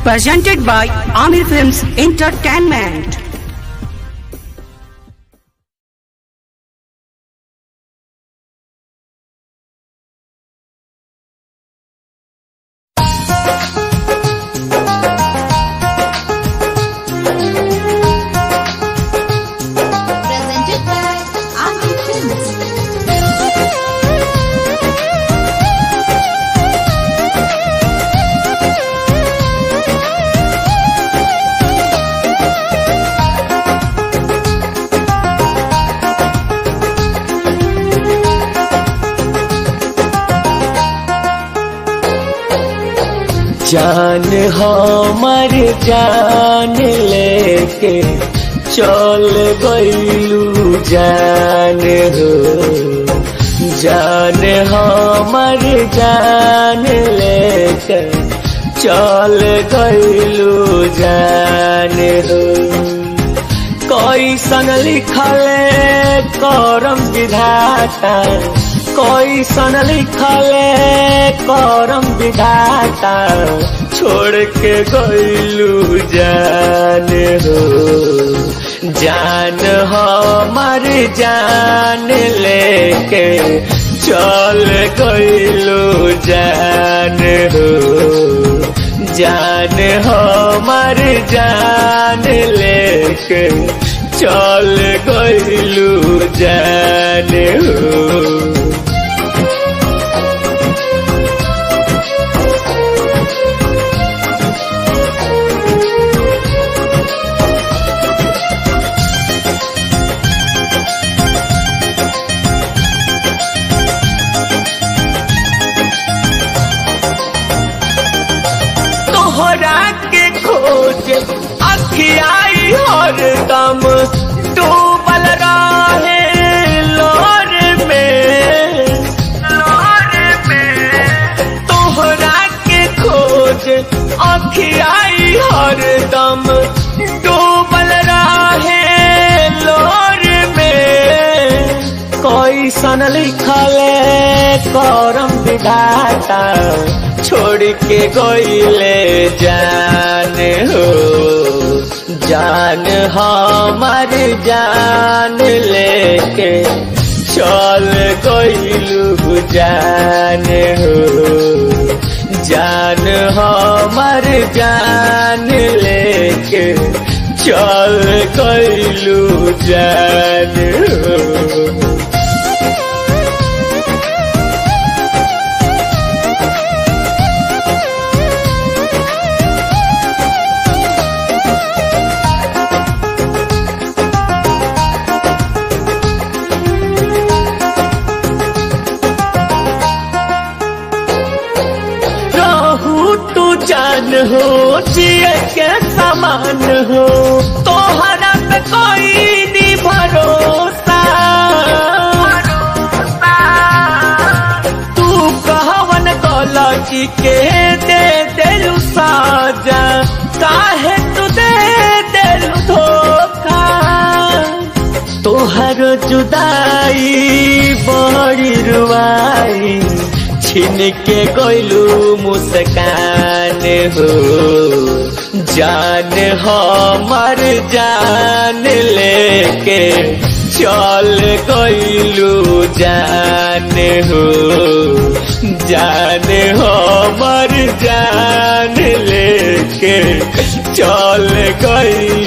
Presented by Amir Films Entertainment. Presented by Amir Films. जान हमर जान लेके चल गइलू जान हो। जान हमर जान लेके चल गइलू जान हो। कैसन लिखले करम विधाता, कैसन लिखले करम विधाता, छोड़ के गइलू जान हो। जान हमर जान लेके चल गइलू जान हो। जान हमर जान लेके चल गइलू जान हो। तोहरा के खोज अखियाई हरदम डूबल रहे लोर में। तोहरा के खोज अखियाई हरदम डूबल रहे लोर में। कैसन लिखले करम विधाता, छोड़ के गइले जान हो। जान हमर जान लेके चल गइलू जान हो। जान हमर जान लेके चल गइलू जान हो। तू जान हो जिए के समान हो, तोहरा पे कोई नहीं भरोसा। तू कहवन गलती के दे देलू साजा, काहे तू दे देलू धोखा। तोहर जुदाई बड़ी रुआई, छीन के गइलू मुस्कान हो। जान हमर जान लेके चल गइलू जान हो। जान हमर जान लेके चल गइलू